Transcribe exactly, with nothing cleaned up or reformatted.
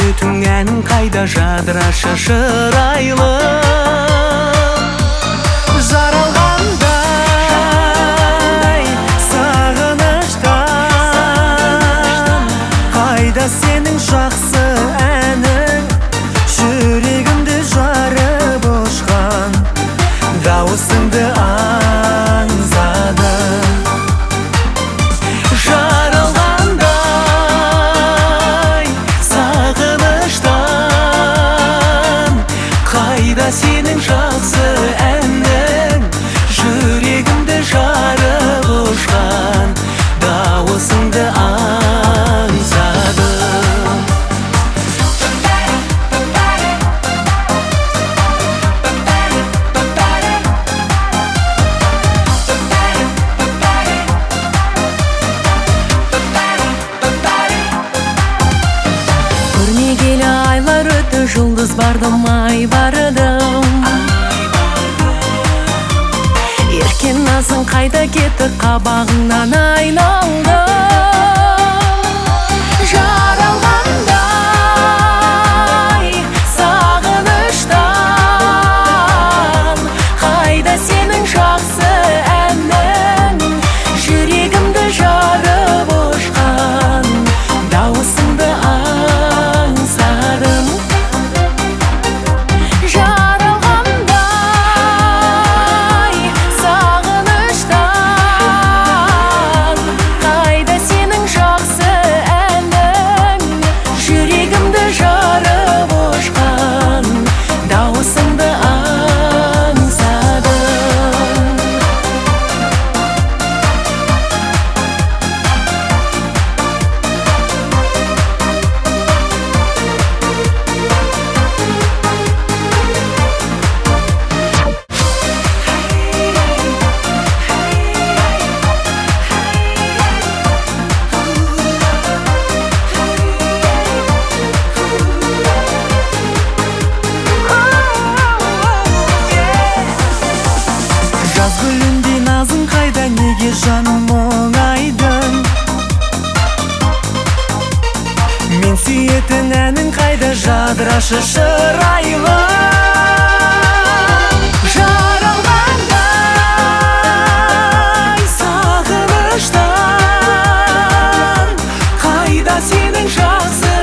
сүйетің әнің қайда жадырашы шырайлы жаралғандай сағыныштан қайда сенің жақсы әнің жүрегімді жарып ұшқан дауысыңды аңсадым жаралғандай сағыныштан қайда сенің жақсы әнің жүрегімді жарып ұшқан дауысыңды аңсадым көрмегелі айлар өтті жұлдыз бардым ай бардым еркен назың қайда кетті қабағыңнан айналдым жаралғандай сағыныштан қайда сенің жақсы әнің жүрегімді жарып ұшқан дауысыңды аңсадым жаралғандай сағыныштан қайда сенің жақсы әнің жүрегімді жарып ұшқан дауысыңды аңсадым жаз гүліндей назың қайда неге жаным мұңайдың мен сүйетін әнің қайда жадырашы шырайлы жаралғандай сағыныштан қайда сенің жақсы